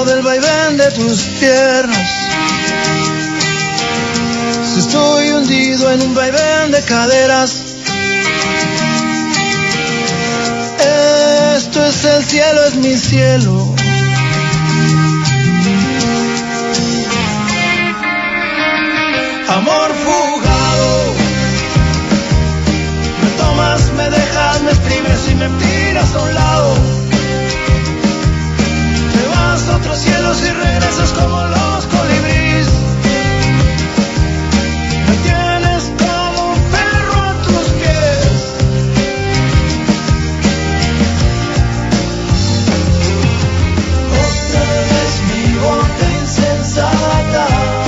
ritmo del vaivén de tus piernas. Si estoy hundido en un vaivén de caderas, esto es el cielo, es mi cielo. Amor fugado, me tomas, me dejas, me exprimes y me tiras a un lado. Te vas a otros cielos y regresas como los colibríes. Me tienes como un perro a tus pies. Otra vez mi boca insensata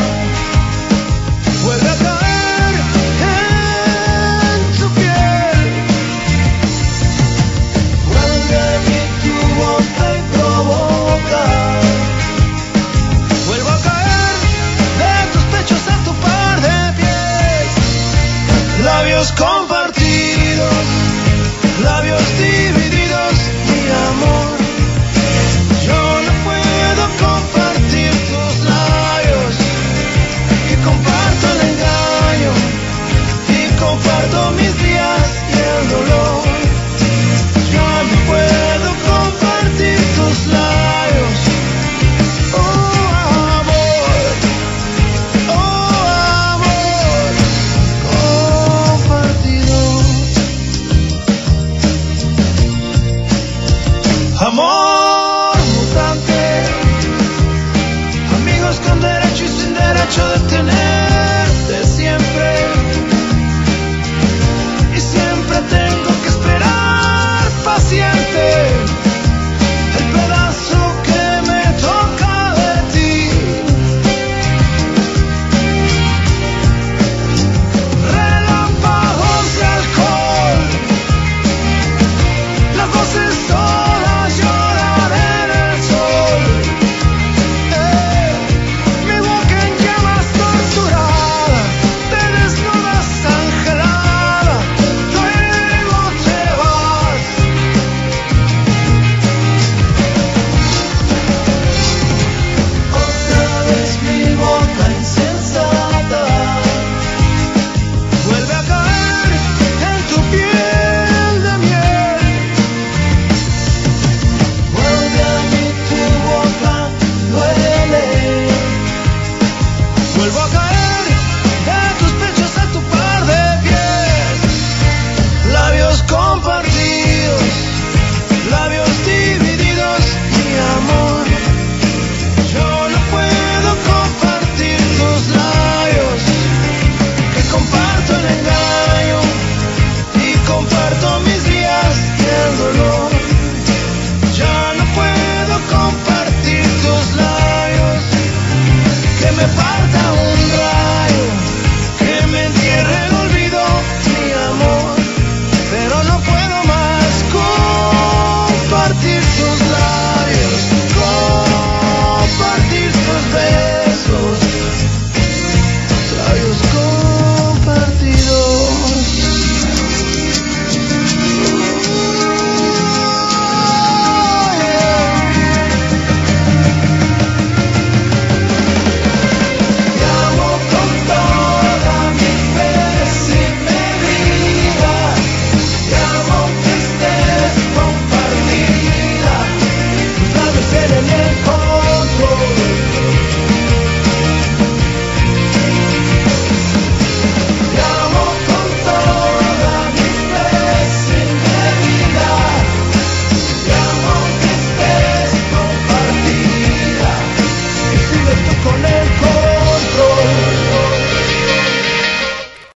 vuelve a caer en tu piel. Vuelve a mí tu boca y provoca. Vuelvo a caer de tus pechos a tu par de pies. Labios compartidos, labios divididos, mi amor. Yo no puedo compartir tus labios. Y comparto el engaño, y comparto mis días y el dolor. Yo no puedo compartir tus labios. Oh amor, compartido. Amor mutante, amigos con derecho y sin derecho de tenerte siempre. Y siempre tengo que esperar paciente el pedazo que me toca de ti. Relámpagos de alcohol, las voces solas lloran en el sol. Mi boca en llamas torturada, te desnudas angelada, luego te vas. Otra vez mi boca insensata vuelve a caer en tu piel de miel. Vuelve a mí tu boca, duele. Vuelvo a caer de tus pechos a tu par de pies. Labios compartidos, labios divididos, mi amor. Yo no puedo compartir tus labios, que comparto el engaño y comparto mis días y el dolor. Ya no puedo compartir tus labios, que me parta un rayo, que me entierre el olvido, mi amor. Pero no puedo más.